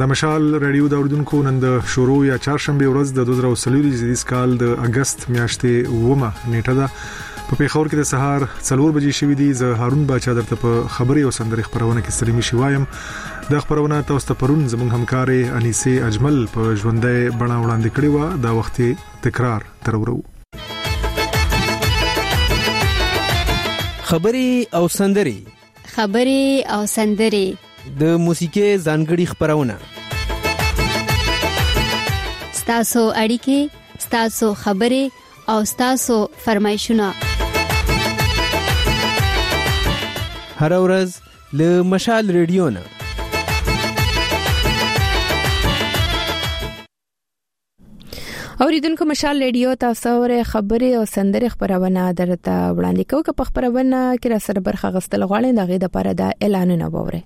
د مشال رادیو د اوریدونکو نن د شروع یا چهارشنبه ورځ د 2023 کال د اگست میاشتې 9 نیټه ده. په پیښور کې د سهار 4 بجې شوې دي. زه هارون باچا درته په خبري او سندري خبرونه کې سليمي شوایم. د خبرونه تاسو ته پرون زموږ همکارې انیسه اجمل په ژوندۍ بڼه وړاندې کړې و. دا وخت تکرار ترورو. خبري او سندري د موسیقي ځانګړي خبرونه ستاسو اړیکې، ستاسو خبري او ستاسو فرمایشونه هر ورځ له مشال ریډیو نه. اوریدونکو مشال ریډیو تاسو ور خبري او سندري خبرونه درته وړاندې کوم. که په خبرونه کې را سره برخه غستل غواړئ دغه د لپاره د اعلانونه ووره.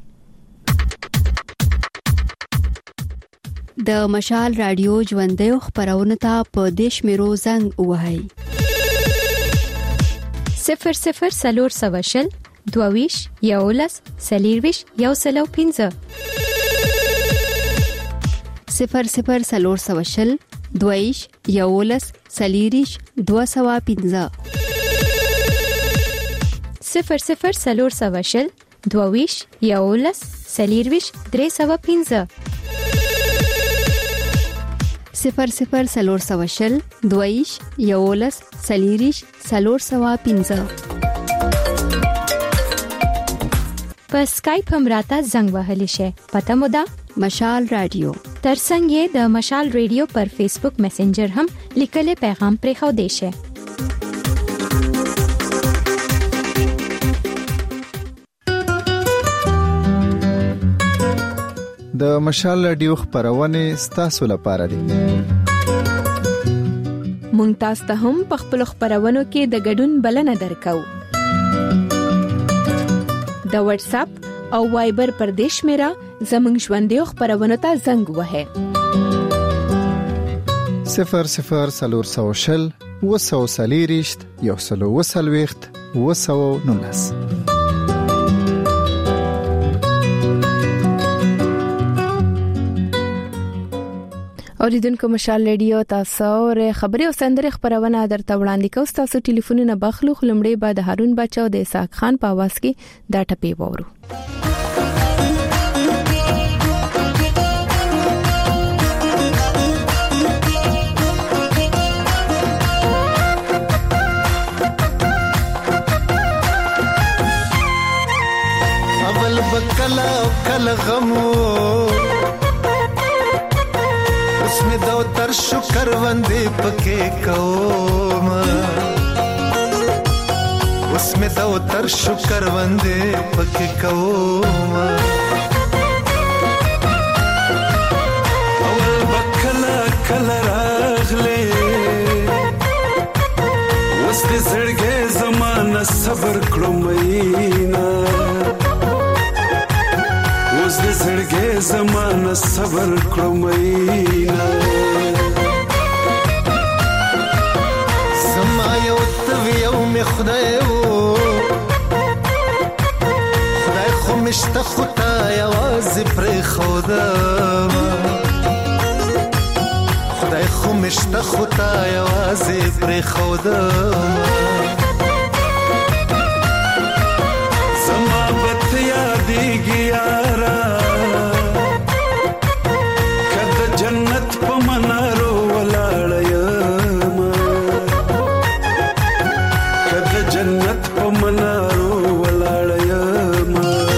د مشال رادیو ژوندۍ خبرونه ته په دیش میرو زنګ وهاي 00 سلور سواشل دوویش یولس سلیرویش یوسلو 15 00 سلور سواشل دوویش یولس سلیریش 215 00 سلور سواشل دوویش یولس سلیرویش 315 00 سلور سواشل دویش یولس سلیریش سلور سوا 15 په سکایپ هم راته زنګ وهلی شي. پته مو ده مشال رادیو. ترڅنګ د مشال رادیو پر فیسبوک میسنجر هم لیکل پیغام پرې خو دی شي. د مشال رادیو خبرونه ستاسو لپاره دي. مونږ تاسو ته هم په خپل خبرونو کې د ګډون بلنه درکو. د واتس اپ او وایبر پر دیش میرا زمنګ ژوندۍ خبرونه ته زنګ وهه 00 سلور سواشل وسو سلیریشت یوسلو وسلويخت وسو نونس. اوریدونکو مشال ریډیو تاسو ور خبري او سندري خبرونه درته وړاندې کوم. تاسو ټلیفونونه بخلو خلمړې بعد هارون بچو د اسحاق خان په आवाज کې دا ټپي وورو. اول بکلا کل غمو اسمه دو تر شکر وندې پکې کوم اسمه دو تر شکر وندې پکې کوم اول بکلا کل راغله وس دې زړګې زمانہ صبر کړم مینا اوس دې زړګې زمانہ صبر کړم مینا زما یو تویو می خدای خو مشته خدای आवाज پر خدا خدای خو مشته خدای आवाज پر خدا زما بت یادېږي یارا کله جنت په منارو ولاړ یم کله جنت په منارو ولاړ یم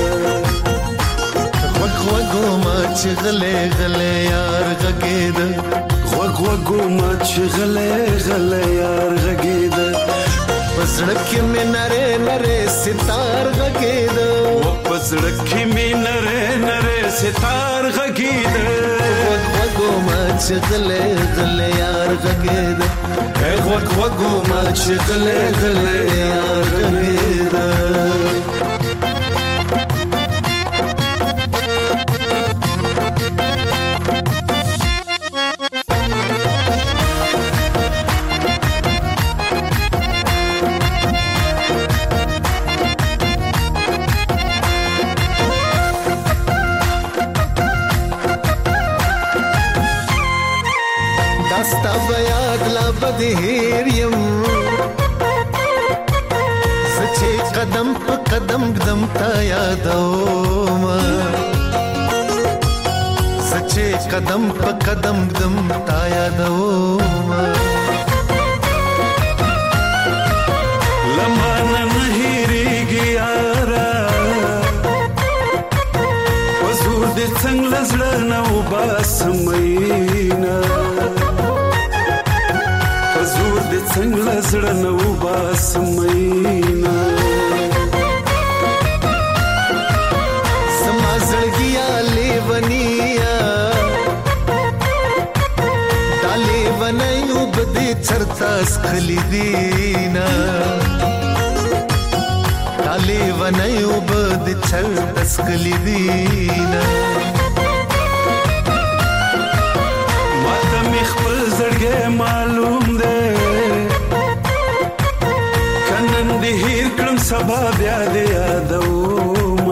وګو ما چې غلې غلې یار غږېد وګو ما چې غلې غلې یار غږېد پسړک کې مې نره نره ستار غږېد پسړک کې مې نره نره ستار غږېد وګو ما چې غلې غلې یار غږېد وګو ما چې غلې غلې یار غږېد لا بیاد لا بدهیر یم سچې قدم په قدم قدم تا یادوم سچې قدم په قدم قدم تا یادوم لمانه نه هېرېږي یاره وزور دې څنګه له زړه نه وباسم مینه وزور دې څنګه له زړه نه وباسم مینه زما زړګیا لیونیا دا لیونی وبدې چرته سکلی دینا دا لیونی وبدې چرته سکلی دینا ماته مې خپل زړګی معلوم دی کنن دې هېر کړم سبا بیا دې یادوم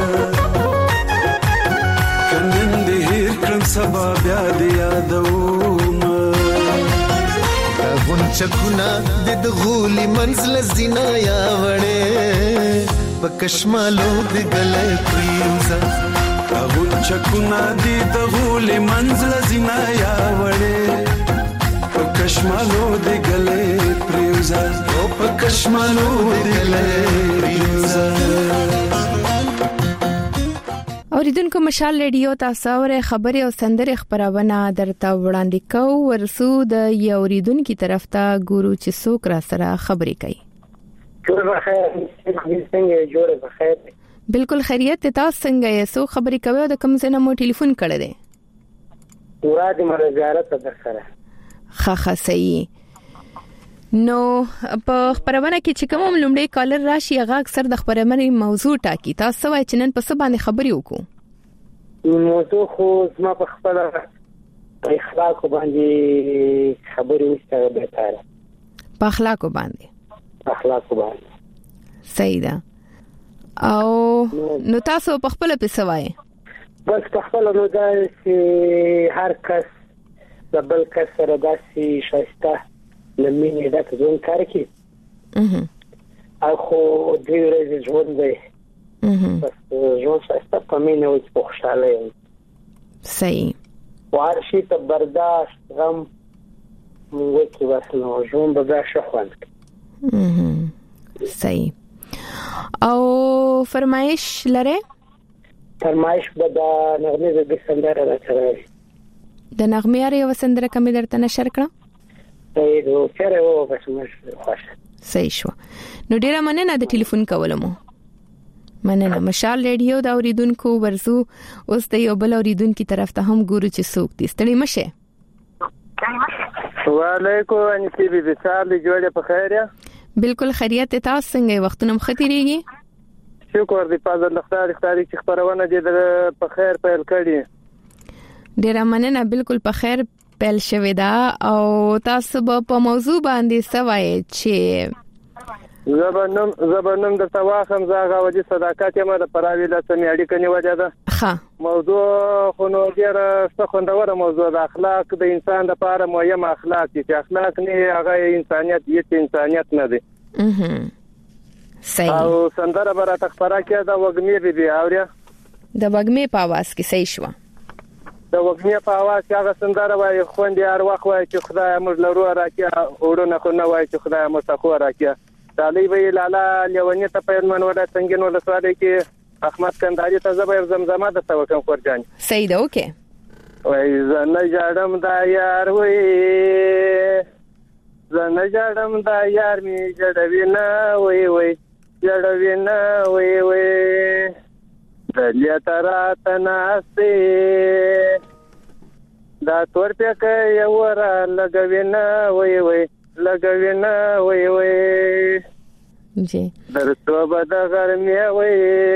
کنن دې هېر کړم سبا بیا دې یادوم دا غونچکونه دې د غولي منزل زینا یا وړې په کشمالو دې ګلې پریوزه دا غونچکونه دې د غولي منزل زینا یا وړې په کشمالو دې ګلې پریوزه او په کشمالو دې ګلې پریوزه اوریدونکو مشال ریډیو تاسو اوره خبري او سندره خبرونه درته وړاندې کوو ورسو د یو اوریدونکو طرف ته ګورو چې څوک را سره خبري کوي جوړ بخیر څنګه جوړ بخیر بالکل خیریت تاسو څنګه یې څو خبري کوي او د کوم ځای نه مو ټلیفون کړی دی مراد مر زیارت در سره خخه صحیح نو په خبرونه کې چې کوم لومړی کالر راشي هغه اکثر د خبرونه موضوع ټاکي تاسو وایي چې نن په څه باندې خبري وکړو موضوع خو زما په خپل اخلاق باندې خبرې وشته به تاره په اخلاق باندې صحیح ده او نو تاسو په خپل په څه وایي بس په خپل نو دا چې هر کس د بل کس سره داسې شایسته لمینه دا ځون کار کوي اخو دوی ورځې ژوند دی بس ژوند شایسته په مینه او په خوشاله یم صحیح وارشي ته برداشت غم وکي بس نو ژوند به ښه خوند صحیح او فرمایش لره فرمایش به د نغمه د سندره راځي د نغمه یې وسندره کوم درته نشر کړه نو چیرې وو بس مش خوښ صحیح شو نو ډیره مننه د ټلیفون کولمو مننه مشال ریډیو دا اوریدونکو ورزو اوس د یو بل اوریدونکو طرف ته هم ګورو چې څوک دي ستړي مشه وعلیکم انتی بي بيسال جوړه په خیر یا بالکل خیریت تاسو څنګه وختونه مختيريږي شکر دی په ځل خدای چې خبرونه دې په خیر پیل کړي ډیره مننه بالکل په خیر پیل شوې ده او تاسو په موضوع باندې سوای چې زبرنم د تواخم زاغه وجه صداقت یم د پراوی له سمیاړي کني وجه ده ها موضوع خو نو ډیره څخوندوره موضوع د اخلاق د انسان لپاره مهم اخلاق دي چې اخلاق نه هغه انسانيت نه دی صحیح او سندره برات خبره کې د وګمې بي اوریا د وګمې په आवाज کې صحیح شو د وګمې په आवाज کې هغه سندره وایي خوندې هر وخت وایي چې خدای موږ لرو راکیا اورونه خو نه وایي چې خدای موږ تخو راکیا تعالی وی لالا لیونی ته په من ولا څنګه ولا سواده کې احمد کنداري ته زبر زمزمه د توکم خورجان صحیح ده اوکې وای زنه جاړم دا یار وای زنه جاړم دا یار می جړوي نه وای جړوي نه وای دلیا ترا تناسته دا تور پک یو را لګوي نه وای لګوي نه وای جی درته به د ګرمي وای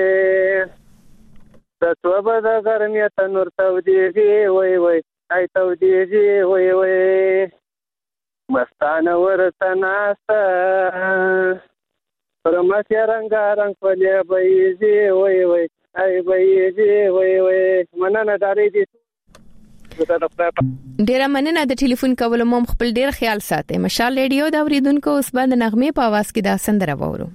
درته به د ګرمي تنور توديږي وای آی توديږي وای مستانه ورته ناسه پرمته رنگارنګ پلي بيزي وای آی بيزي وای مننه داري دي ډیره مننه د ټلیفون کولو مو خپل ډیر خیال ساتئ. مشال ریډیو دا اوریدونکو اوس باندې نغمه په आवाज کې دا سندره وورو.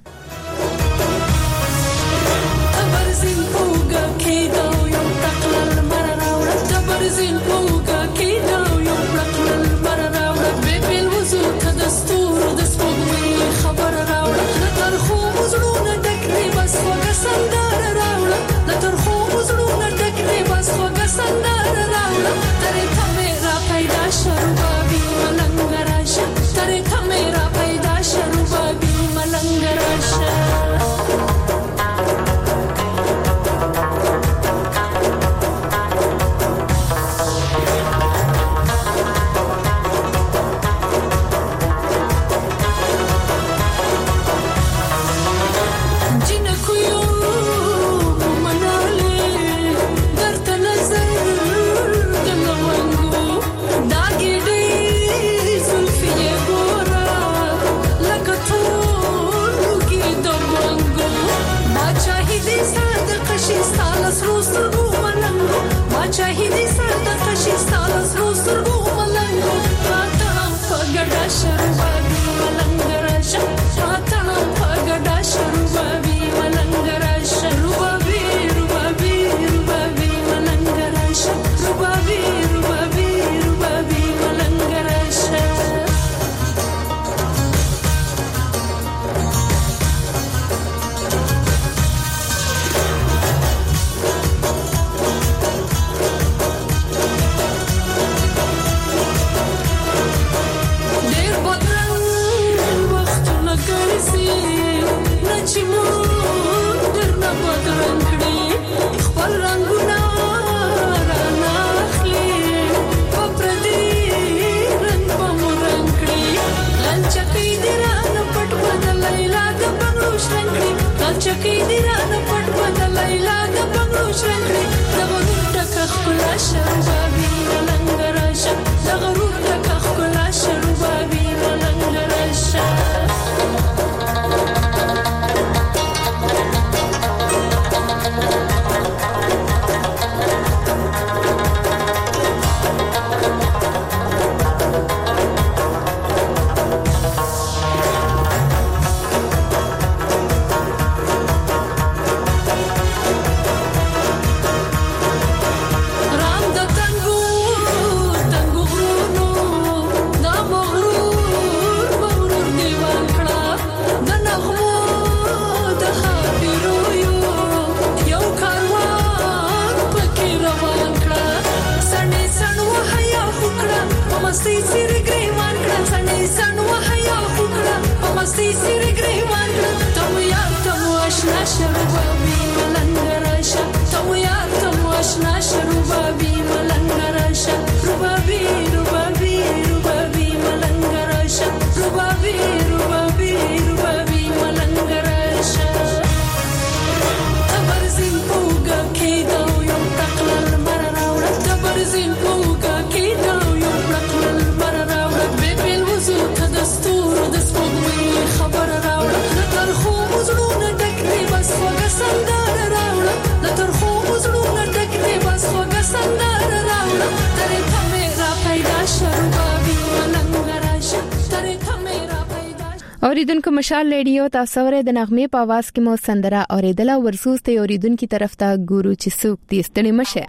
اوریدونکو مشال ریډیو تاسو ورې د نغمه په आवाज کې مو سندره اوریدله ورسوس ته اوریدونکو طرف ته ګورو چې څوک دې ستړي مشه.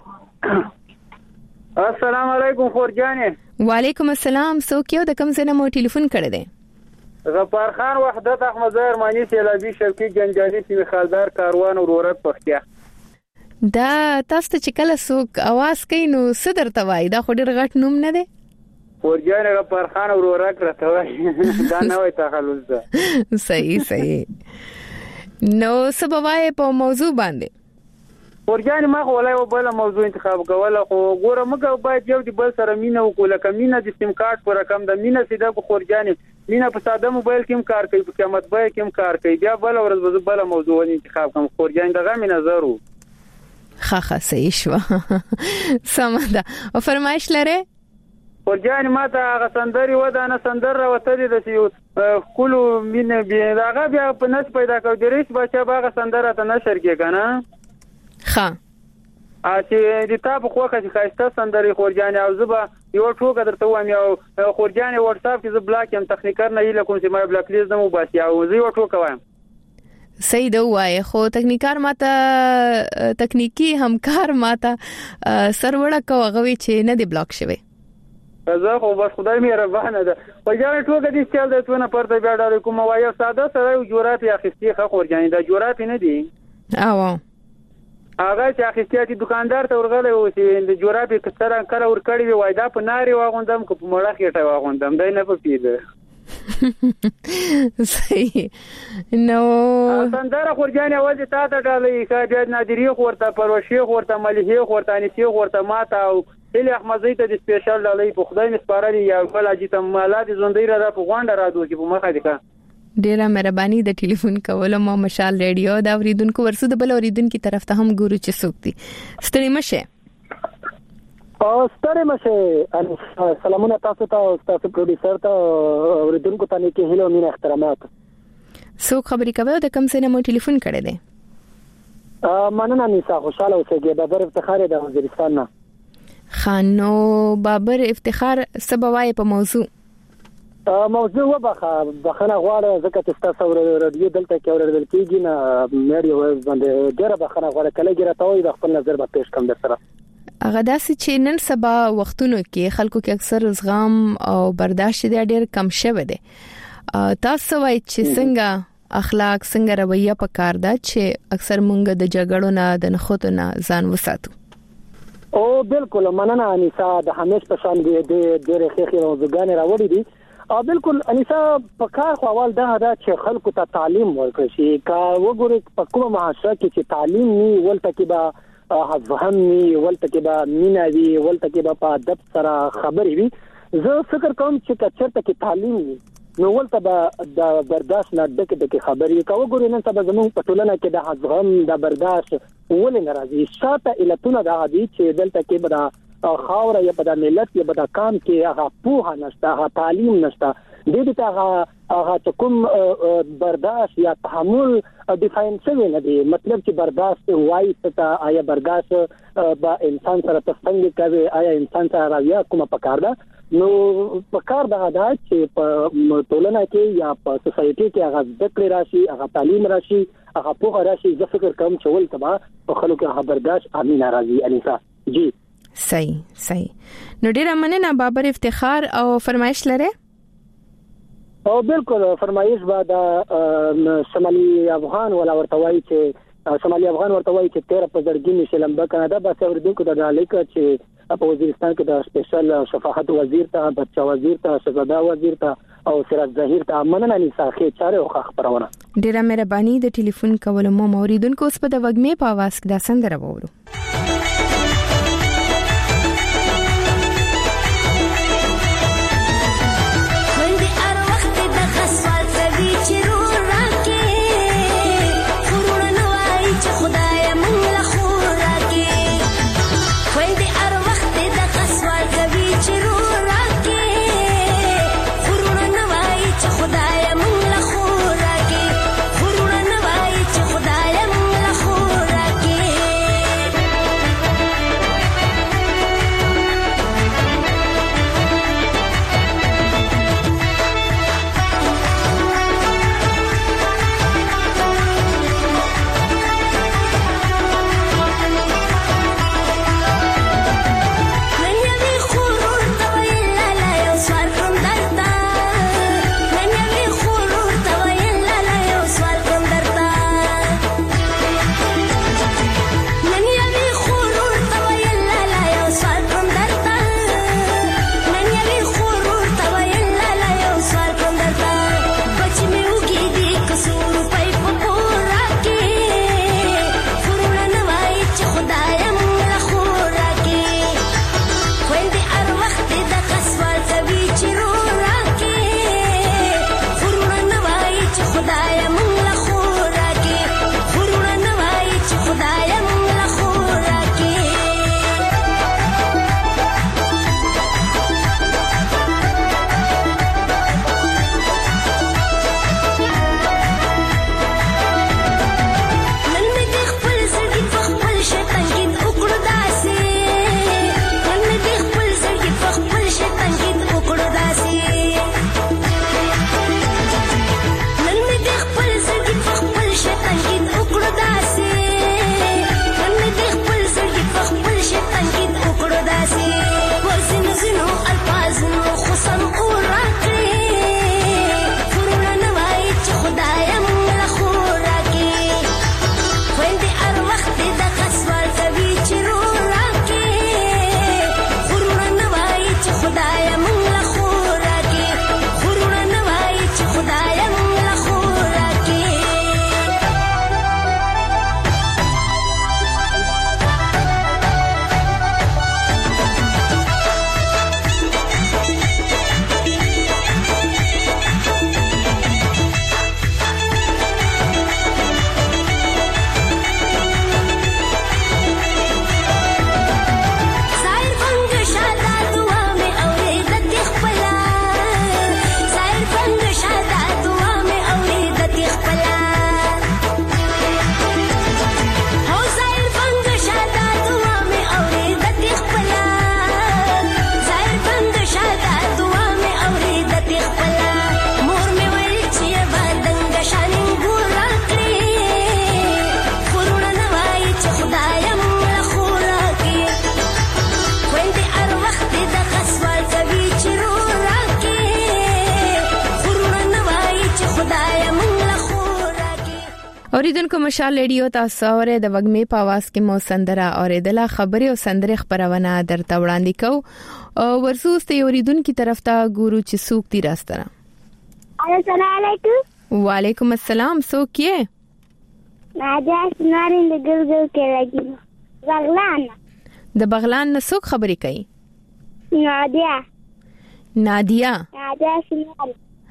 السلام علیکم خورجانې. وعلیکم السلام. څوک یو د کوم ځای نه مو ټلیفون کړی دی؟ غفار خان وحدت احمد ارمانی سیلابی شوقي جنجالي سیمه خالدار کاروان ورورت پختیا. دا تاسو ته چې کله څوک आवाज کوي نو صدر توای دا خو ډیر غټ نوم نه دی. ورجانې غفار خان ورورت راته وای دا نه وای تخلص ده. صحیح. نو سبوای په موضوع باندې ورجانې ما خو ولای بل موضوع انتخاب کوله خو ګوره موږ باید یو دی بل سره مینه وکړو کمینه د سیم کارت پر رقم د مینه سیده په خورجانې مینه په ساده موبایل کې کار کوي په قیمت به کې کار کوي بیا بل ورځ بل موضوع انتخاب کوم خورجانې دغه مینه زرو خاخه صحیح شو. سمدا او فرمایش لره ورجانې ما ته هغه سندري ودانه سندر راوته دي د کولو مینه بیا هغه بیا په نس پیدا کو د ریس بچا باغه سندره ته نشر کې کنه ها چې د تاسو خو کې خاصه سندري خورجان او زبا یو ټوګه درته وایم یو خورجان واتس اپ کې ز بلاک ام تخنیکر نه یله کوم چې ما بلاک لیست نمو باسي او زه یو ټوګه وایم صحیح دی وای خو تکنیکار ماته تکنیکی همکار ماته سرورډه کوغوي چې نه دی بلاک شوی زه خو بس خدای مهربانه ده خورجان ټوګه دې چل د تونه پرته بیا ډار کوم وای ساده سره جوړات یا خستي خورجان دا جوړات نه دي او هغه چې اخیستي دکاندار ته ورغله و چې د جورابي کثره کړه ور کړی وای دا په ناری واغوندم کو په مړه خېټه واغوندم دای نه په پیده صحیح نو سندره خورجان اول ته تا ډالې خاجد نادری خورته پروشي خورته مليحه خورته انسی خورته ماته او اله احمدزي ته د سپیشل ډالې په خدای نسپارلي یا بل اجي ته مالات زوندې را په غونډه را دوی په مخه دي کا ډیره مهرباني د ټلیفون کولو مو مشال ریډیو دا اوریدونکو ورسو د بل اوریدونکو طرف ته هم ګورو چې څوک دي ستړي مشه او ستړي مشه سلامونه تاسو ته او تاسو پروډوسر ته اوریدونکو ته کې هیلو مين احترامات څوک خبرې کوي د کوم څه نه مو ټلیفون کړی دی مننه نیسا خوشاله اوسئ بابر افتخار د وزیرستان نه خانو بابر افتخار سبوای په موضوع موضوع بخنه غواړه ځکه چې تاسو رادیو دلته کې اوریدل کیږي نه مېری وایي باندې ډیره بخنه غواړه کله ګره تاوي د خپل نظر به پیش کوم در سره هغه داسې چې نن سبا وختونو کې خلکو کې اکثر زغم او برداشت ډیر کم شوی دی تاسو وایي چې څنګه اخلاق څنګه رویه پکار ده چې اکثر مونږ د جګړو نه د نخودو نه ځان وساتو او بالکل مننه انیسا د همیش په شان دی ډېر ښه موضوعګان راوړي دي بالکل انیسا په کار خو اول دا چې خلکو ته تعلیم ورکړي شي کا وګوري په کومه معاشره کې چې تعلیم ني ولته کې به فهم ني ولته کې به مینا وي ولته کې به په ادب سره خبرې وي زه فکر کوم چې کچرته کې تعلیم ني نو ولته به د برداشت نه ډکه خبرې کا وګوري نن سبا زموږ په ټولنه کې د حزم د برداشت ولې ناراضي شاته علتونه دا دي چې دلته کې به خاور یا په د ملت یا په د کام کې هغه پوهه نشته هغه تعلیم نشته د دې ته هغه کوم برداشت یا تحمل ډیفاینسوي نه دی مطلب چې برداشت وایي ته آیا برداشت با انسان سره څنګه کوي آیا انسان سره راویا کومه پکار ده نو پکار دا چې په ټولنه کې یا په سوسایټي کې هغه ذکر راشي هغه تعلیم راشي هغه پوهه راشي زه فکر کوم چې ولته په خلکو کې هغه برداشت امین راځي انیسا جی صحیح نو ډیره مننه بابر افتخار او فرمایش لره او بالکل فرمایش بعد شمالي افغان ولا ورتوي چې شمالي افغان ورتوي چې 13 په زړګي نشلم به کنه دا به اوریدونکو ته لیک چې په وزیرستان کې د سپیشل شفاعت وزیر ته بچا وزیر ته شهزاده وزیر ته او سراج ظهیر ته مننه نساخه چاره او خبرونه ډیره مهرباني د ټلیفون کولو مو اوریدونکو اوس په د وګمې په आवाज کې دا سندره وورو اوریدونکو مشال ریډیو تاسو اوره د وګمې په आवाज کې مو سندره اوریدله خبري او سندره خبرونه درته وړاندې کو ورسوس ته اوریدونکو طرف ته ګورو چې څوک دی راستره. السلام علیکم. وعلیکم السلام. څوک یې؟ نادیا سنارین د ګلګل کې راځي. بغلان. د بغلان نه څوک خبرې کوي؟ نادیا سنارین.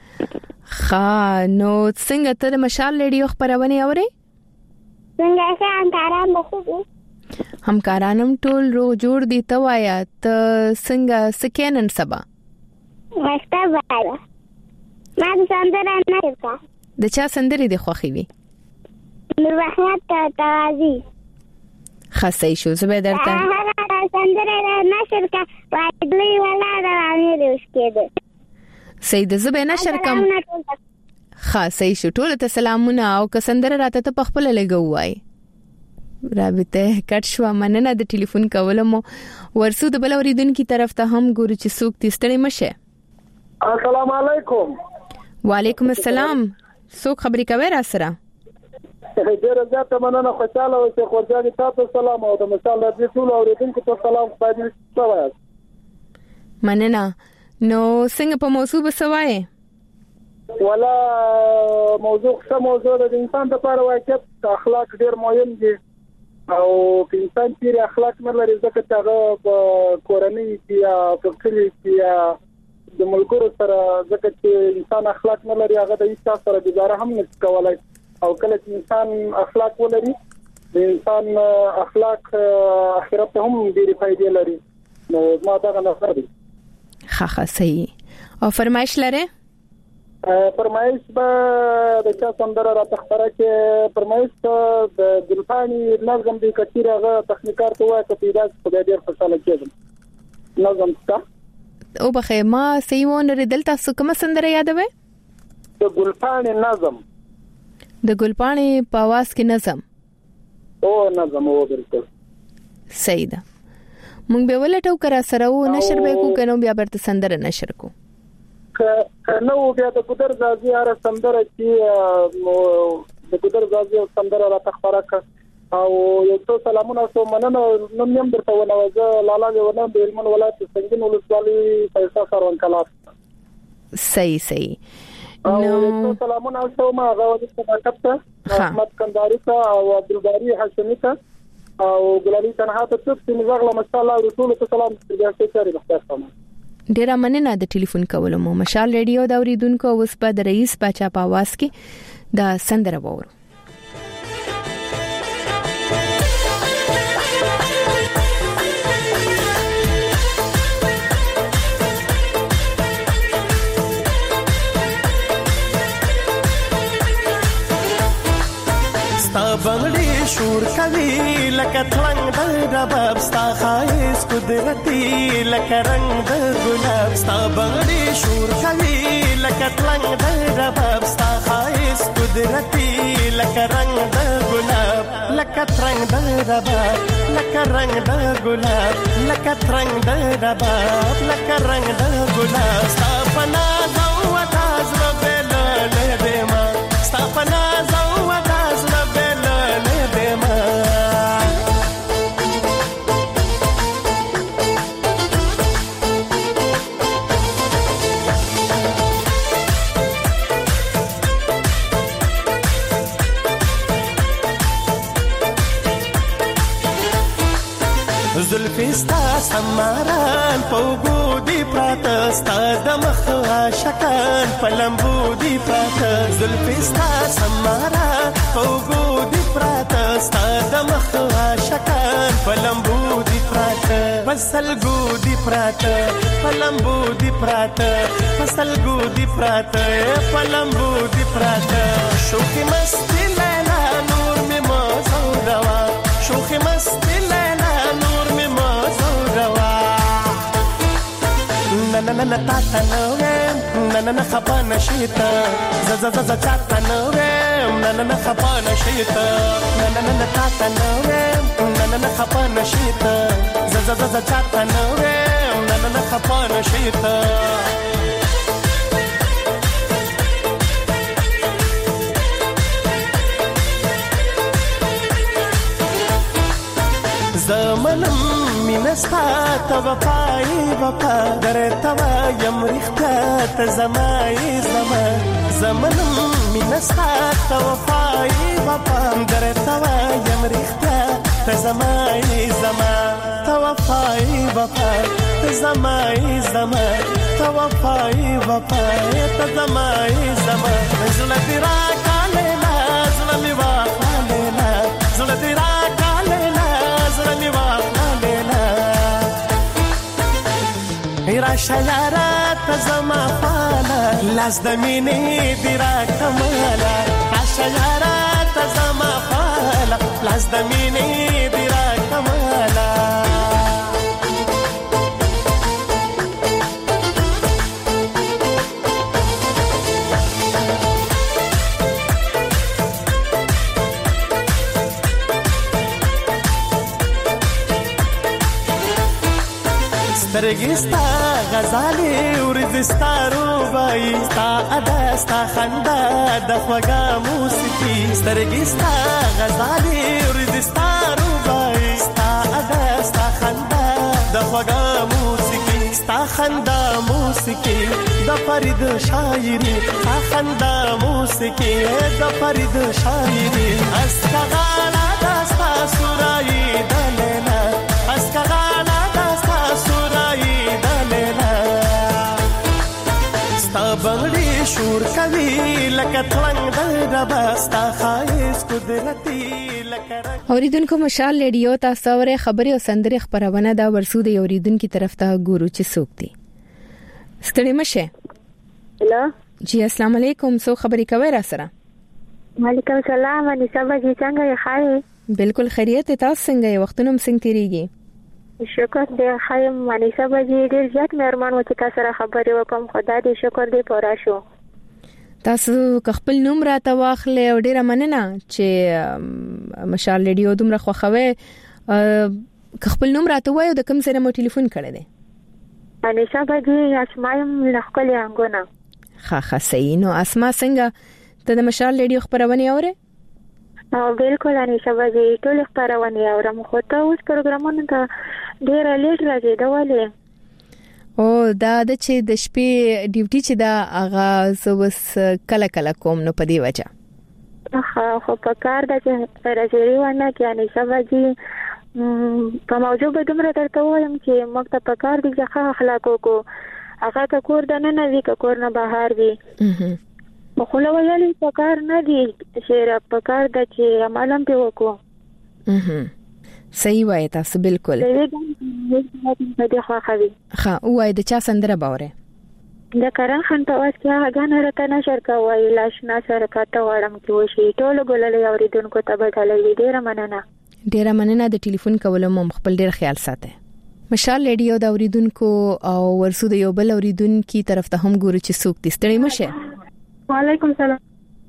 خا نو څنګه ته مشال ریډیو خبرونه اوري؟ څنګه همکاران مخوبو؟ همکارانم ټول رو جوړ دي ته وایا ته څنګه سکینن سبا؟ واسطه وایي. ما سندره نه وکړه. د چا سندري دی خوخي وي؟ نور وحیات توازی. خاصه شو زبې درته. سندره نشر کا وایي ولا دا امیر اوس کېده. سید زبې نشر کم. خاصه شو ټول ته سلامونه او که سندره راته ته پخپل لګوای. رابطه کټ شو مننه د ټلیفون کولم ورسو د بل اوریدونکو طرف ته هم ګورو چې څوک تستړی مشه. السلام علیکم. وعلیکم السلام. څوک خبرې کوي را سره؟ ډېر زیات مننه خوشاله او چې خورځاني تاسو سلام او د مشال د ټول اوریدونکو ته سلام خپل سوایي. مننه. نو څنګه په موضوع بسوای؟ ولا موضوع د انسان لپاره واقعیت اخلاق ډېر مهم دي او انسان چې اخلاق نه لري ځکه چې هغه په کورنۍ کې یا په کلی کې یا د ملګرو سره ځکه چې انسان اخلاق نه لري هغه د هیڅ سره گزاره هم نه کولای او کله چې انسان اخلاق ولري د انسان اخلاق اخرت هم ډېر فائدې لري. نو ما دا نه دی. خا صحیح. او فرمایش لره؟ فرمایش به د چا سندره را تخبره کې فرمایش د ګلپانی نظم دی کثیر هغه تخنیکار ته وایي چې پیدا په ډېر خوشاله کېږم. نظم څه؟ او بخې ما سیمون ردل تاسو کوم سندره یادوي؟ د ګلپانی نظم. د ګلپانی په आवाज کې نظم. او نظم او بالکل. صحیح ده. مونږ به ولټو کرا سره و نشر به کو کنو بیا برته سندره نشر کو. نو بیا د ګدر زازي هر سندره چې د ګدر زازي سندره را تخبره او یو څو سلامونه سو مننه نو نیم درته ونوځه لالا ونه د علمن ولایت څنګه ولسوالي پیسې سروان کلاس. صحیح. نو څو سلامونه سو ما غوډه صداقت احمد کنداری ته او عبدالباری حسنی ته او ګلالي تنها ته څوک چې مزغله مشالله رسول ته سلام درته کوي مختصر. ډیر مننه د ټلیفون کولو مو مشال ریډیو دا اوریدونکو اوس په د رئیس بچا په आवाज کې دا سندره وورو. ستا بغلی شور کوي لکه تلنګ د رباب ستا خایس قدرتي لکه رنگ د ګلاب ستا بغلی شور کوي لکه تلنګ د رباب ستا خایس قدرتي لکه رنگ د ګلاب لکه ترنګ د رباب لکه رنگ د ګلاب لکه ترنګ د رباب لکه رنگ د ګلاب ستا پنا زو وتاز ربل له دما ستا پنا زو وتاز زلفی ستا سماران پوگو دی پراتا ستا دمخ عاشقان پلمبو دی پراتا زلفی ستا سماران پوگو دی پراتا ستا دمخ عاشقان پلمبو دی پراتا پسلگو دی پراتا پلمبو دی پراتا پسلگو دی پراتا پلمبو دی پراتا شوخی مستی لیلا نور می موزو روا شوخی مستی لیلا na na ta ta no na na khapa na shita za cha ta no na khapa na shita na ta ta no na khapa na shita za cha ta no na khapa na shita زمنم مینستا ته وفای وفا درته وایم رښتیا ته زمای زما زمنم مینستا ته وفای وفا درته وایم رښتیا ته زمای زما ته وفای وفا ته زمای زما ته وفای وفا ته زمای زما زړه دې راکاله زړه مې واخله زړه دې راکاله زړه مې واخله راشه یاره ته زما فاله لاس د مینې دې راکماله راشه یاره ته زما فاله لاس د مینې دې راکماله سترګستا غزالې ورزستا روبای ستا ادا ستا خندا د خوږه موسیقي سترګستا غزالې ورزستا روبای ستا ادا ستا خندا د خوږه موسیقي ستا خندا موسیقي د فرید شاعري ستا خندا موسیقي د فرید شاعري اسکغالا دستا سورای دلینا اسکغالا دستا سورای دلینا ستا بغړي شور کوي لکه تلنګ د رباستا خایس قدرتي لکه اوریدونکو مشال ریډیو تاسو ورې خبري او سندري خبرونه دا ورسو د اوریدونکو طرف ته ګورو چې څوک دي ستړي مشه هلو جی السلام علیکم سو خبري کوي را سره وعلیکم السلام انیسا بجی څنګه یې خای بالکل خیریت تاسو څنګه یې وختونه څنګه تیریږي شکر دې خایم انیسا بجی ډیر زیات مهربان و چې تاسو سره خبرې وکم خدا دې شکر دې پورا شو تاسو خپل نوم راته واخلې او ډیره مننه چې مشال ریډیو دومره خوښوي خپل نوم راته وایو د کوم سره مو ټلیفون کړی دی انیسا بجی اسمایم لخل انګونا ها صحیح نو اسما څنګه ته د مشال ریډیو خبرونه اورې او بالکل انیسا بجی ټول خبرونه اورم خو ته اوس پروګرامونه ته ډیر لیټ راځي دا ولې او دا د چې د شپې ډیوټي چې دا اغاز وس کله کله کوم نو په دی وجه خو په کار د چې راځي ونه کې انیسا بجی په موضوع به دومره درته وایم چې موږ ته په کار دي ځکه اخلاق کو هغه که کور د نه وی که کور نه بهر وي خو له ویلې په کار نه دي چې په کار د چې عملم په وکړو صحیح وای تاسو بالکل ها وای د چا سندره باوره د کرن خان په واس کې هغه غن راته نشر کوي لاشنا سره کاته وړم چې وشي ټول ګوللې اوریدونکو ته بدلې ډیره مننه د ټلیفون کولو مو خپل ډیر خیال ساته مشال ریډیو د اوریدونکو او ورسو د یو بل اوریدونکو طرف ته هم ګورو چې څوک دي ستړي مشه وعلیکم السلام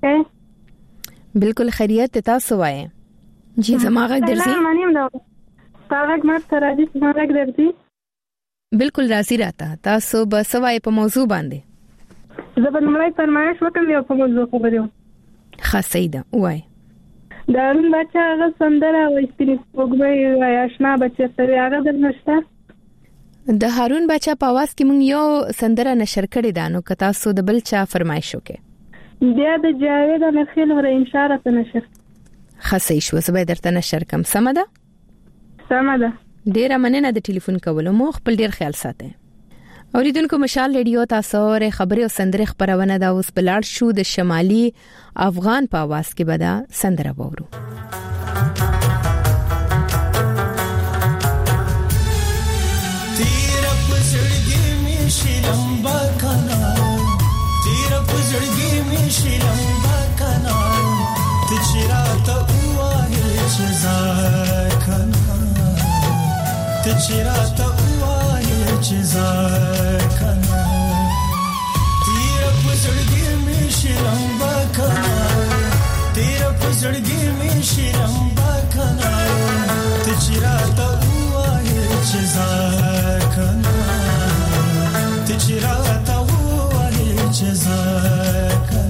بالکل خیریت تاسو وایي جی زماغه درځي منیم دا تاغه مات راځي زماغه درځي بالکل راځي راته تاسو به سوای په موضوع باندې زبرمړی فرمایش وکم یو په موضوع خبرو خاصه ده وای دارون بچا هغه سندره وای سپینې وګوي وای آشنا بچا سره هغه درنشته د هارون بچا په आवाज کې مونږ یو سندره نشر کړې ده نو که تاسو د بل چا فرمایش وکړي بیا د جاوید نخیل ور انشاره نشر خاصه شو زبې درته نشر کم سمده ډیره مننه د ټلیفون کولو مو خپل ډیر خیال ساته اوریدونکو مشال ریډیو تاسو ور خبري او سندره خبرونه دا اوس بلال شو د شمالي افغان په आवाज کې بدا سندره وورو تیر پسړګي می شلمبا کنا تیر پسړګي می شلمبا کنا تچراته وایي چې ځکنا تچراته وایي چې ځکنا تیر پسړګي می شلمبا کنا تیر پسړګي می شلمبا کنا تچراته وایي چې ځکنا تچراته وایي چې ځکنا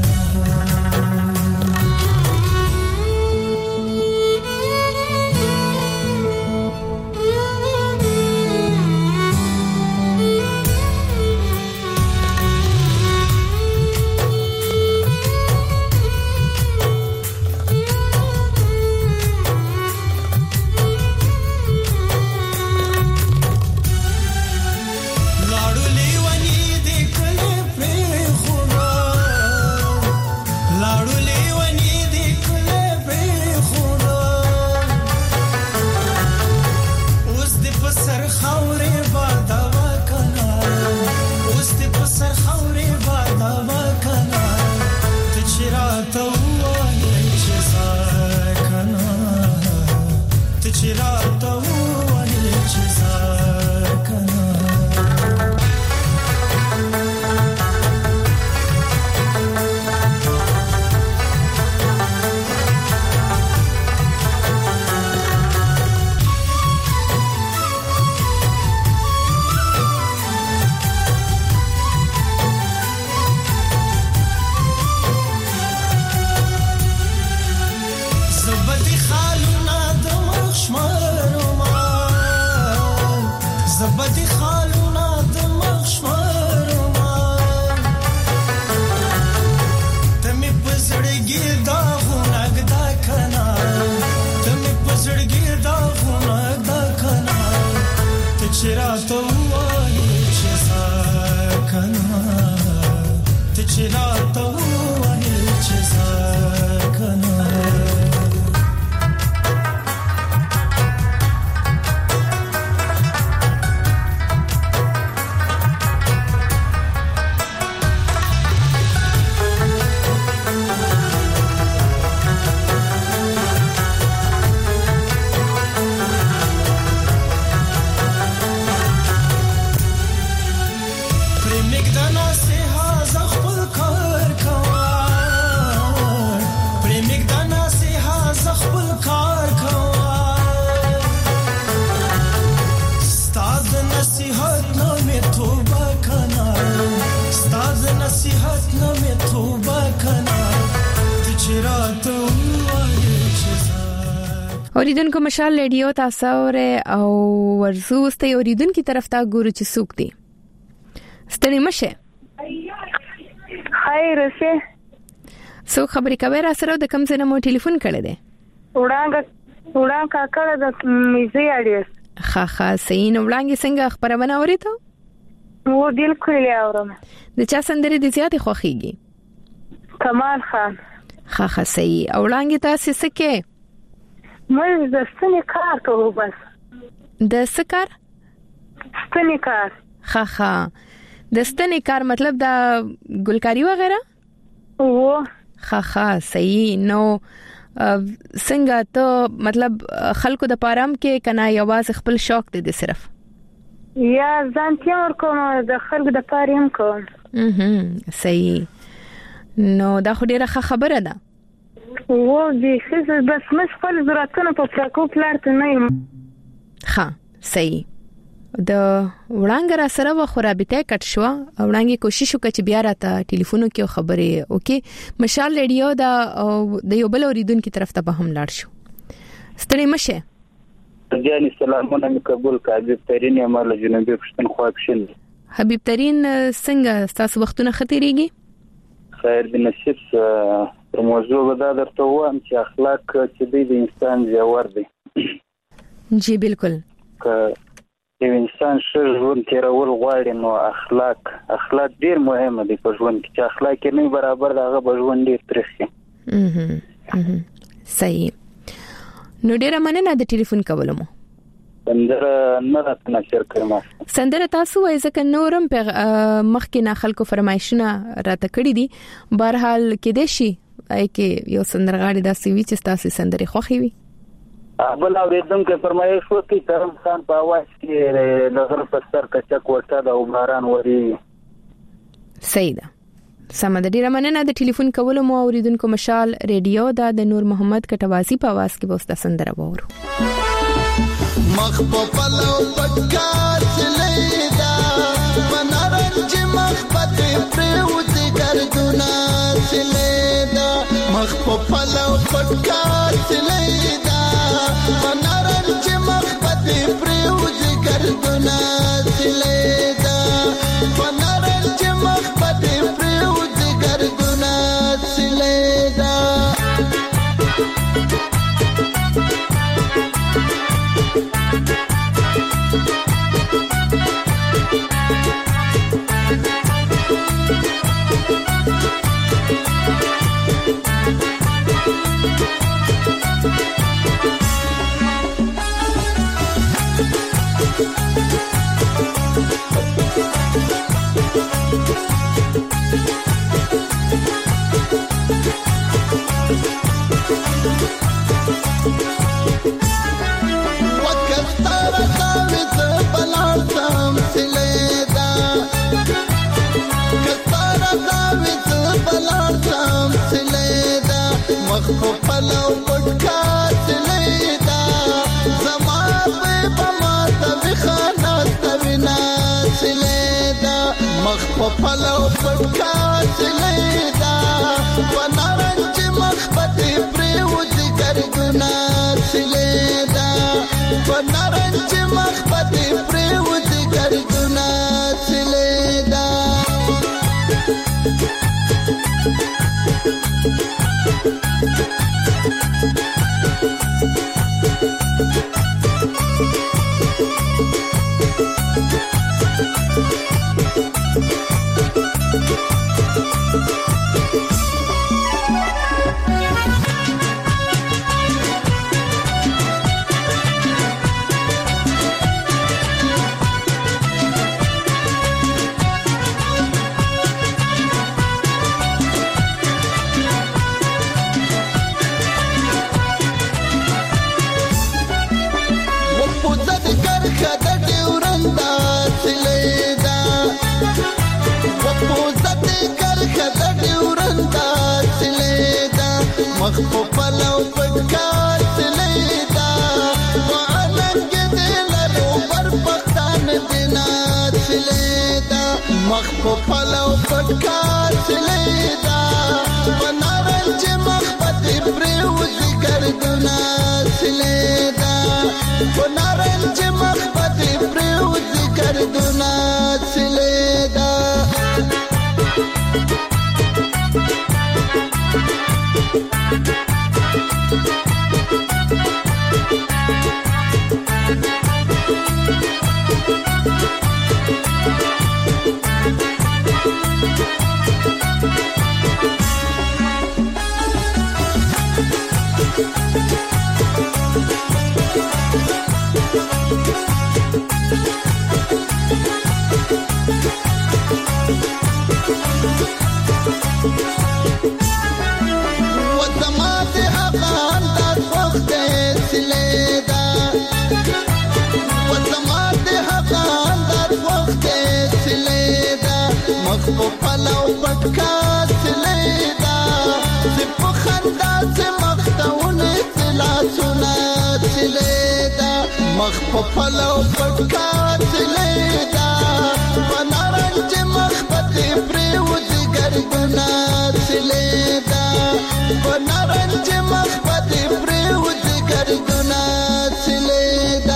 راته وایي چې ځکه اوریدونکو مشال ریډیو تاسو او ورزو ست اوریدونکو طرف ته ګورو چې سوق دي ستړي مشه خیر شه سو خبرې کوي را سره د کم څه مو ټلیفون کړی دی وړاندې کاکړه د میزي اړیس خا صحیح نو وړاندې څنګه خبرونه اورېته و بالکل اورم د چا سندري د زیاتې خوخيږي کمال خان خا صحیح او وړاندې تاسو سکه مې د ستنې کار کوو بس د سکر ستنې کار خا د ستنې کار مطلب د ګلکاری وغیرہ او خا صحیح نو څنګه ته مطلب خلکو د پارام کې کنا یواز خپل شوق دي صرف یا ځان تیار کوم د خلکو د پارام کوم صحیح نو دا خو ډیره خبره ده و دې څه بس مش خپل ضرورتونه په پلاکو پلارت نه یم ها صحیح د وړاندې را سره و خرابته کټ شو وړاندې کوشش وکړ چې بیا راته ټلیفون کې خبرې اوکې مشال ریډیو د یو بل اوریدونکو طرف ته به هم لاړ شو ستړي مشه جاني سلامونه مې قبول کړ حبیب ترين یمال جنوبي پښتونخوا کې حبیب ترين څنګه تاسو وختونه ختیریږي خیر د نصیب موضوع ودا درته وایم چې اخلاق چې د انسان جوړ دي جی بالکل که یو انسان ژوند تیرول غواړي نو اخلاق ډیر مهم دي په ژوند کې چې اخلاق نه برابر دغه په ژوند ډیر ترخي صحیح نو ډیر مننه د ټلیفون کولمو سندره نه راته نشر کړم سندره تاسو وایي ځکه نورم مخکې نه خلکو فرمایشونه راته کړی دي بهرحال کې دې شي کې یو سندرغاړي داسې وی چې تاسو سندره خوخي وي بل اوریدونکو فرمایش وکړي ترم خان په आवाज کې نظر په سر کچک ورته د باران وری صحیح ده سم د ډیره مننه د ټلیفون کولو مو اوریدونکو مشال ریډیو د نور محمد کټوازی په आवाज کې بوستا سندره وورو مخ په پلو پټکار چلیدا منارنج مخ پته پروت ګردونه چلیدا مخ په پلو پټکار چلیدا منارنج مخ پته پروت ګردونه چلیدا منارنج مخ پته پروت ګردونه چلیدا مخ پلو پټکار چلیدا زما په بما د خانه توینا چلیدا مخ پلو پټکار چلیدا ونارنج مخ پته پروت ګردونه چلیدا ونارنج مخ پته پروت ګردونه چلیدا مخ په پلو پټکات لیدا وانګ دې لرو پر پختان بنات لیدا مخ په پلو پټکات لیدا ونارنج مخ پتی پریوز ګردونات لیدا ونارنج مخ پتی پریوز ګردونات لیدا په پلو پټکات لیدا سپ خندا سے مختونه تلاسونه لیدا مخ په پلو پټکات لیدا ونارنج مخ پتی پریوز ګردونات لیدا ونارنج مخ پتی پریوز ګردونات لیدا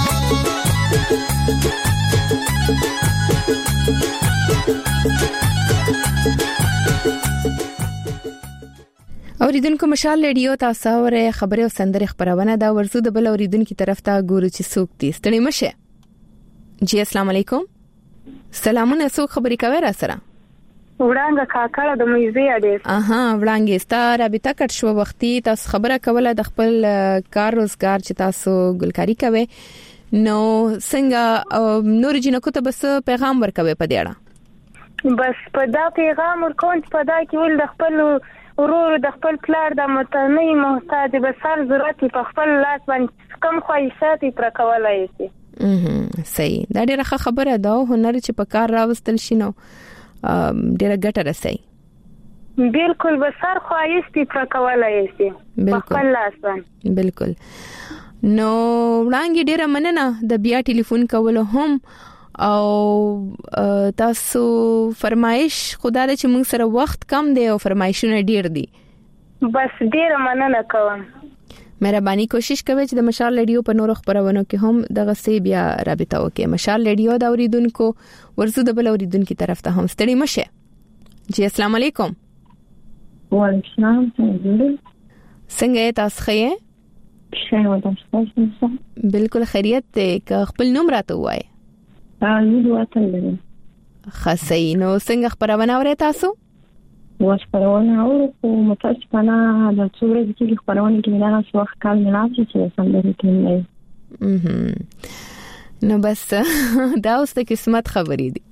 اوریدونکو مشال ریډیو تاسو اوره خبره او سندره خبرونه دا ورزو د بل اوریدونکو طرف ته ګورو چې څوک دي ستړي مشه جی السلام علیکم سلامونه څوک خبرې کوي را سره وړاندې کاکړه د مېزې اډیس وړاندې ستاره رابطه کټ شو وختي تاسو خبره کوله د خپل کار روزګار چې تاسو ګلکاری کوي نو څنګه نور جنکو ته بس پیغام ورکوي په دې اړه بس په دا پیغام ورکوم په دا کې ول د خپل ورور د خپل پلار د متنی محتاج به سر ضرورت په خپل لاس باندې کم خواهشات پر کولای شي صحیح دا ډیره خبره ده هنر چې په کار راوستل شي نو ډیره ګټه رسي بالکل به سر خواهش پر کولای شي په خپل لاس باندې بالکل نو وړاندې ډیره مننه د بیا ټلیفون کول هم او تاسو فرمایش خدای دې چې موږ سره وخت کم دی او فرمایشونه ډیر دي بس ډیر مننه کوم مهرباني کوشش کوئ چې د مشال ریډیو په نورو خبرونو کې هم دغه سی بیا رابطه وکړئ مشال ریډیو دا اوریدونکو ورزو د بل اوریدونکو طرف ته هم ستړي مشه جی السلام علیکم وعلیکم السلام څنګه تاسو ښه بالکل خیریت ته خپل نوم راته وایي خاصی نو څنګه خبرونه اورئ تاسو خبرونه اورو خو متاسفانه د څوره د کې خبرونه کې نه راځي وخت کال نه راځي چې سندري کې نو بس دا اوس د قسمت خبرې دي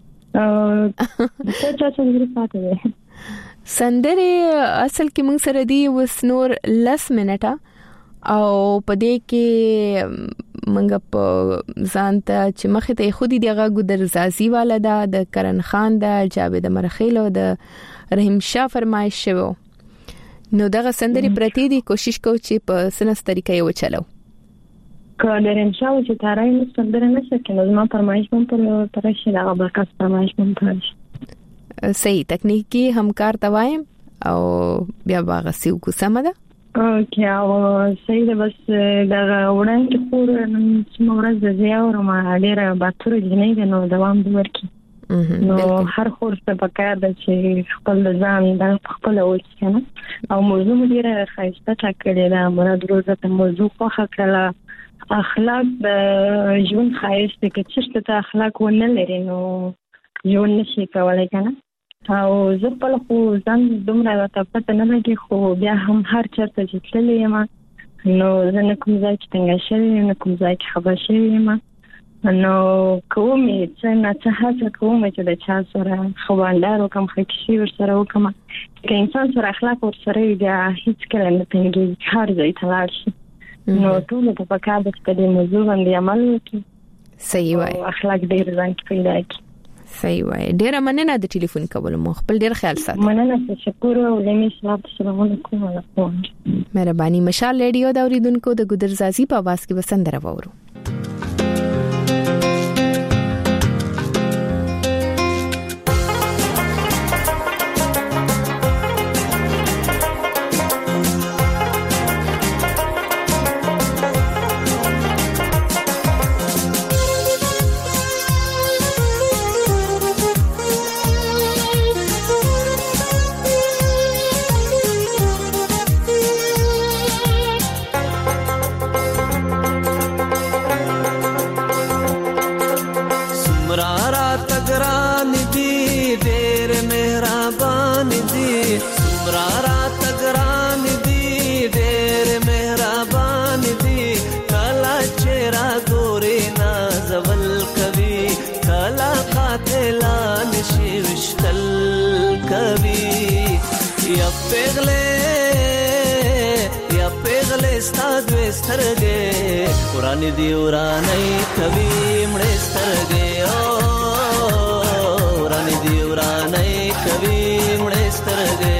سندري اصل کې موږ سره دی وسنور لس منټه او پدې کې منګه په ځان ته چې مخه ته خودي دغه ګدر زازي والا د کرن خان د جاوید مرخیل او د رحیم شاه فرمایش شو نو دغه سندري پرتی دي کوشش کو چې په سنس طریقې وچلو کله رحیم شاه چې تارای نو سندره نشه کنه زما فرمایش هم پر شي دا برکات فرمایش هم پر صحیح تکنیکی همکار توایم او بیا باغ سیو کو سمده اوکې او صحیح ده بس دا وړاندې خور نن څومره د زیاور ما ډیره باتور جنې ده نو دوام دی ورکی نو هر خور څه پکار ده چې خپل ځان د خپل اوسنه او موضوع ډیره خاصه ټاکلې ده مراد روزه ته موضوع خو کړه اخلاق د ژوند خاصه کې چې ته اخلاق ونه لري نو ژوند نشي کولای کنه او زه په خو ځان دومره راته پته نه لګي خو بیا هم هر چرته چې تللی یم نو زه نه کوم ځای کې څنګه شوی نه کوم ځای کې خبر شوی یم نو کومې څنګه هڅه کوم چې د چا سره خواندار وکم خکشي ورسره وکم که انسان سره اخلاق ورسره بیا هیڅ کله نه پېږي هر ځای ته لاړ شي نو ټول په پکا د دې موضوع باندې عمل وکړي صحیح وای اخلاق ډیر ځان کې پیدا کی صحیح وای. ډیر مننه د ټلیفون کول مو خپل ډیر خیال ساتئ. مننه تشکر او السلام علیکم علیکم. مهرباني. مشال ریډیو دا اوریدونکو د ګودرزازي په आवाज کې وسندره وورو. ورانی دی ورانی کبھی مړې سترګې او ورانی دی ورانی کبھی مړې سترګې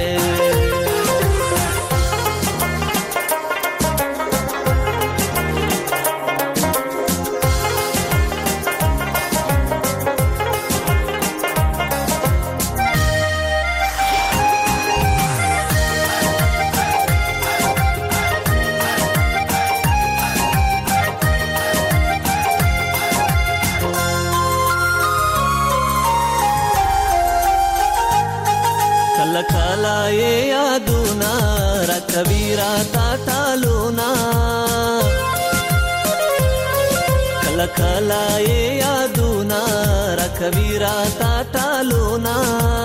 कबीरा ताता लूना कला कला ये यादूना रा कबीरा ताता लूना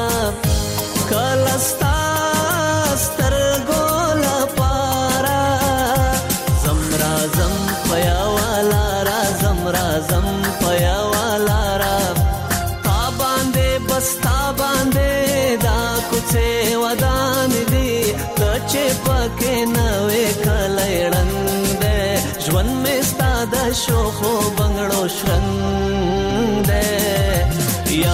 कलस्ता स्तर गोला पारा जमरा जम पया वाला रा जमरा जम पया वाला रा ता बांधे बस्ता बांधे दा कुछ वदान दी कचे पके नवे कलैड़ंद ژوند में ستاد شوخو بنگړو شرنګ یا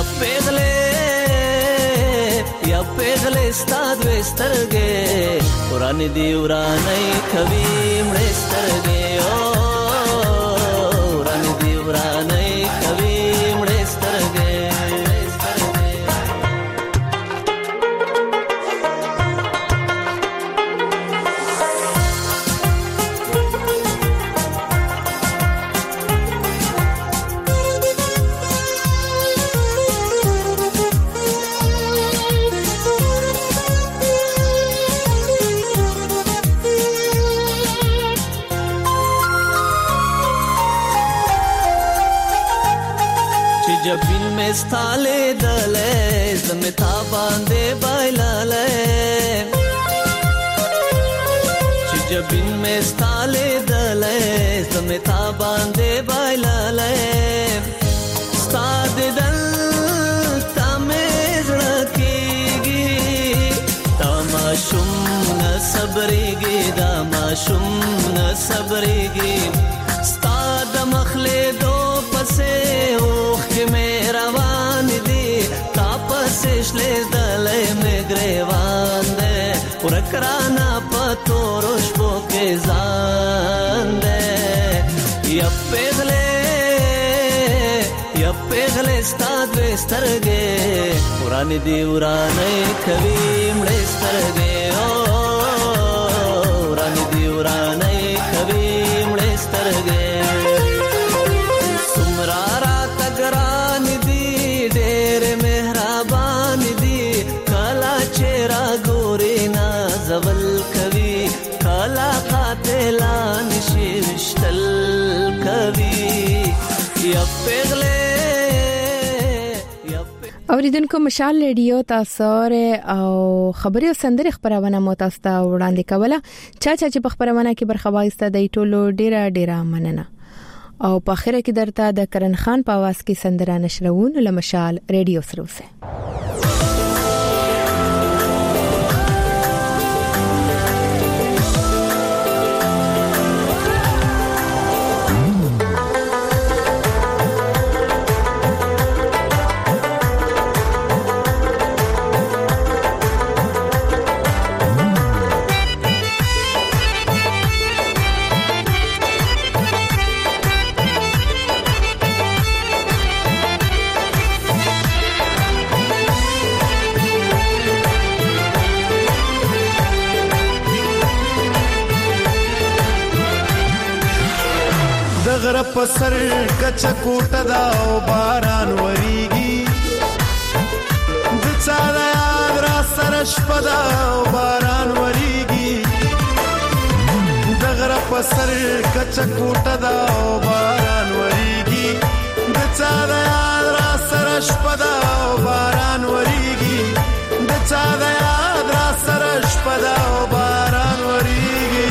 پیغله ستاد وسترګې ورانی دی ورانی کوي مړې سترګې او ورانی دی ورانی کوي مړې سترګې जब बिन में स्थाले दले जमता बांधे बाइलाले जब बिन में स्थाले दले जमता बांधे बाइलाले स्ताद दल तमेज रखेगी तमाशुम न सबरेगी दामाशुम न सबरेगी स्ताद मखले दो पसे ओख के मेरा वान दी तापसे शले दले में ग्रेवान दे उरकराना पतो रोशबो के जान दे यप्पेगले स्ताद वेस्तरगे पुरानी दी उराने कभी मड़े स्तरगे ओ उरानी दी उराने कभी मड़े स्तरगे زول کوي کلا قاتلان شیشتل کوي یا پیغله اوریدونکو مشال ریډیو تاسو او خبري سندري خبرونه مو تاسو ته وړاندې کوله چې په خبرونه کې برخه واغسته د ټولو ډیره مننه او په اخر کې درته د کرن خان په आवाज کې سندره نشرون لمشال ریډیو سروسه غره پسر کچ کوټه دا او باران وریږي د چا د یاد را سره شپه دا او باران وریږي د غره پسر کچ کوټه دا او باران وریږي د چا د یاد را سره شپه دا او باران وریږي د چا د یاد را سره شپه دا او باران وریږي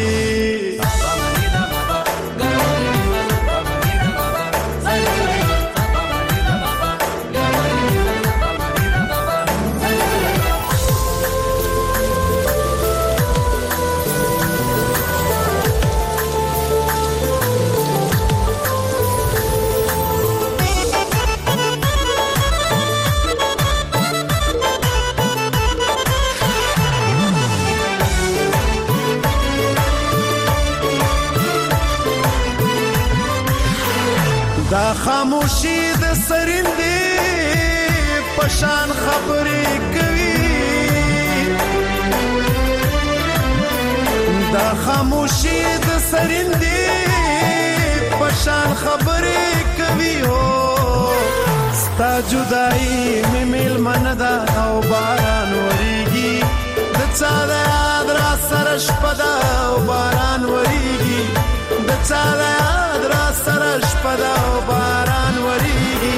دا خاموشي د سرندې پشان خبرې کوي دا خاموشي د سرندې پشان خبرې کوي هو ستا جدائی مې میل مندا او باران وریږي د چا د یاد را سره شپه دا او باران وریږي د چا د یاد را سره شپه دا او باران وریږي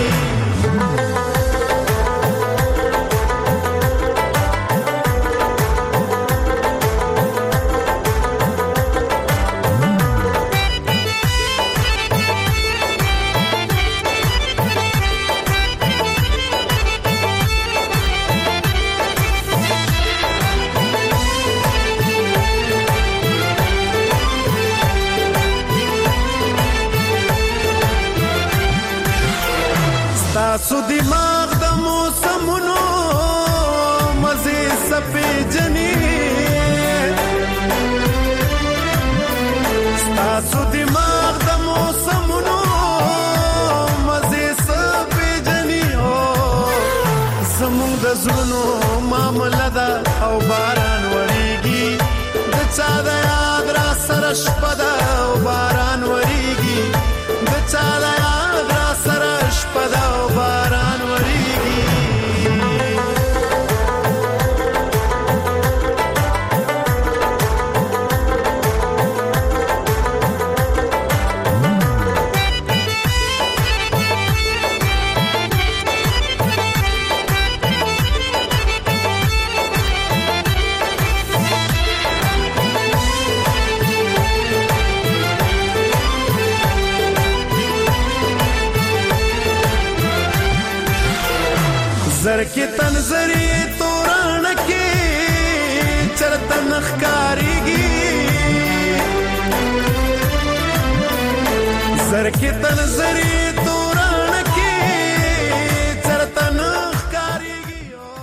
تاسو دماغ د موسمونو مزه سپې جنې تاسو دماغ د موسمونو مزه سپې جنې او زموږ د زړونو معاملې دا او باران وریږي د چا د یاد را سره شپه دا او باران وریږي د چا د یاد را سره شپه دا او باران وریږي زر کې تنظری توران کې چرته نخکاریږي زر کې تنظری توران کې چرته نخکاریږي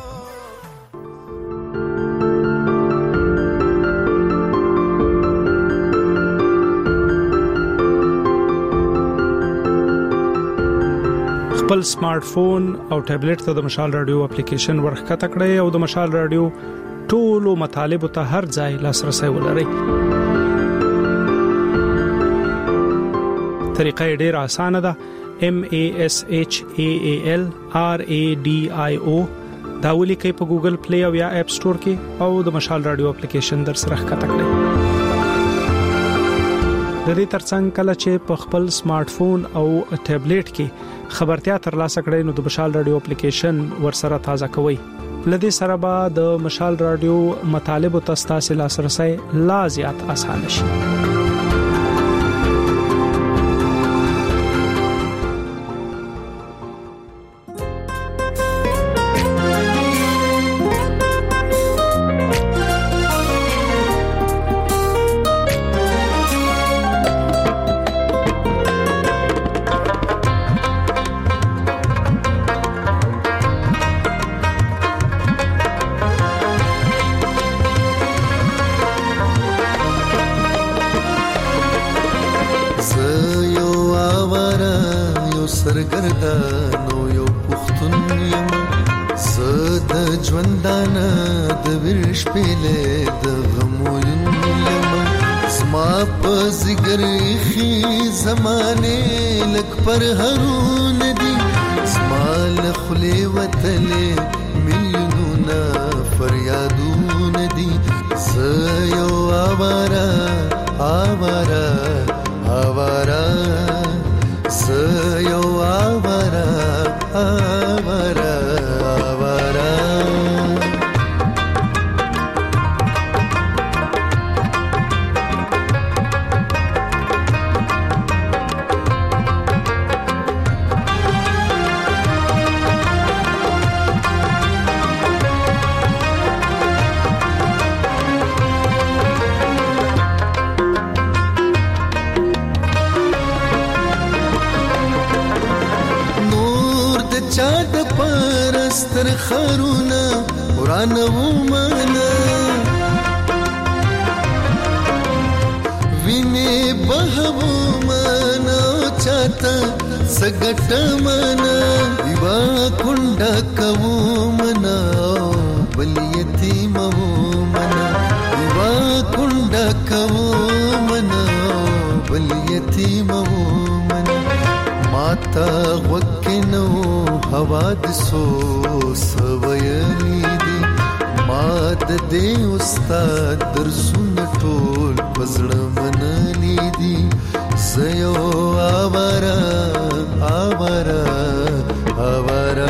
خپل سمارټ فون او ټابلیټ ته د مشال رادیو اپلیکیشن ورخکته کړئ او د مشال رادیو ټولو مطالب ته هر ځای لاسرسي ولرئ. طریقه ډیره اسانه ده. MASHAALRADIO دا ولیکئ په ګوګل پلی او یا اپ سٹور کې او د مشال رادیو اپلیکیشن در سره ښکته کړئ. د دې ترڅنګ کله چې په خپل سمارټ فون او ټابلیټ کې خبرتیا ترلاسه کړئ نو د مشال رادیو اپلیکیشن ورسره تازه کوئ. لدې سره به د مشال رادیو مطالب او تاسو لاسرسي لا زیات اسانه شي. سرګردانو یو پښتون یم زه د ژوندانه د ورش پېلې د غمو یم زما په مازگر خي زمانه لک پر هرون دي سمال خلی وتلې مليونه فریادون دي زيو آوارا آوارا آوارا زيو آوارا آوارا آوارا چاد پرستر خرونا وران ومانا ویني بهو مانا چاته سګټ مانا دیوا کونډه کوو منا بل یتیم وو منا دیوا کونډه کوو منا بل یتیم وو منا ماتا وکنو حوادثو سویلی دی ماد دے استاد درسون ټول پزړه منلی دی زيو آوارا آوارا آوارا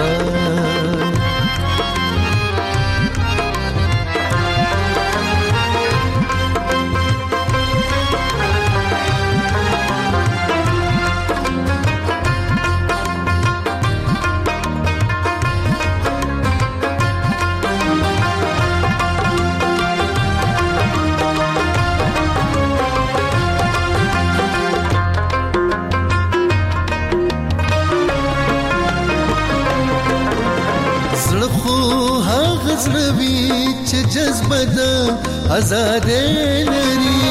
زړوي چې جذبه ده آزاد لري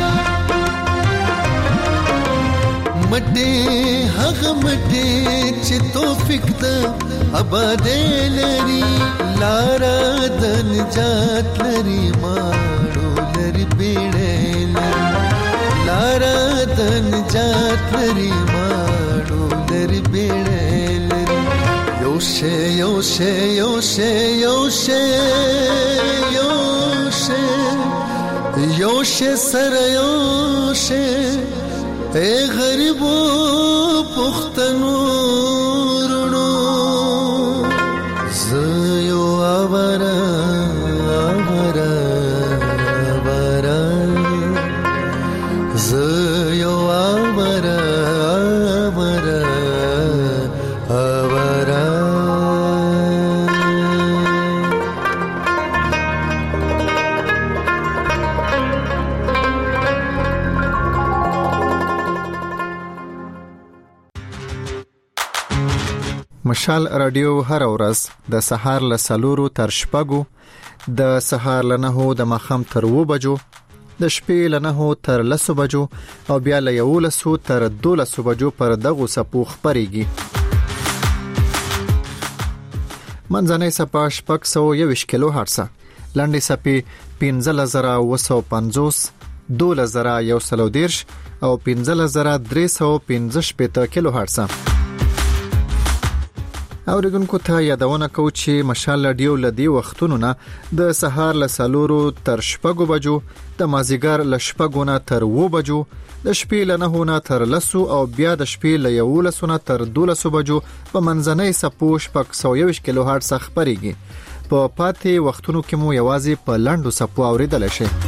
مټه هغه مټه چې توفیق ده آباد لري لارا د نجات لري ماړو لري بیړې لري لارا د نجات لري ماړو لري بیړې لري یوشه یوشه یوشه یوشه یوشه یوشه سر یوشه اے غریبو پختنو رونو زيو آوارا آوارا آوارا زيو آوارا آوارا آوارا مشال رادیو هر ورځ د سهار له 4 تر 6 د سهار له 9 د مخام تر 2 بجو د شپې له 9 تر 10 بجو او بیا له 11 تر 12 بجو پر دغه سپو خبريږي منځنۍ سپا 621 کیلو هرتز لاندې سپي 15950 12110 او 15315 کیلو هرتز اوریدونکو ته یادونه کوم چې مشال رادیو لدی وختونو نه د سهار له 4 تر 6 بجو د مازیګر له 6 نه تر 2 بجو د شپې له 9 نه تر 10 او بیا د شپې له 11 نه تر 12 بجو په منځنۍ سپو 621 کیلو هرتز خبريږي په پاتې وختونو کې مو یوازې په لاندو سپو اوریدل شي